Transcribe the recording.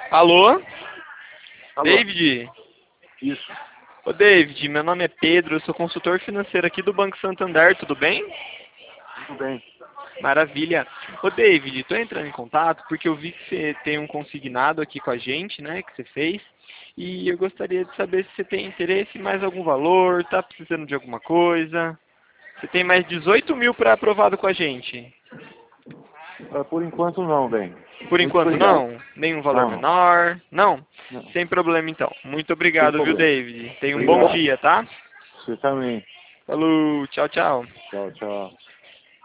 Alô? Alô? David? Isso, Ô David, meu nome é Pedro, eu sou consultor financeiro aqui do Banco Santander, tudo bem? tudo bem. Maravilha. Ô David, estou entrando em contato porque eu vi que você tem um consignado aqui com a gente, né, que você fez, e eu gostaria de saber se você tem interesse em mais algum valor, está precisando de alguma coisa. Você tem mais 18 mil para aprovado com a gente. Por enquanto não, bem. Por Muito enquanto obrigado. não? Nenhum valor Não, não, menor? Não? não. Sem problema então. Muito Sem obrigado, viu problema. David? Tenha um bom Obrigado. dia, tá? Você também. Falou, tchau, tchau. Tchau, tchau.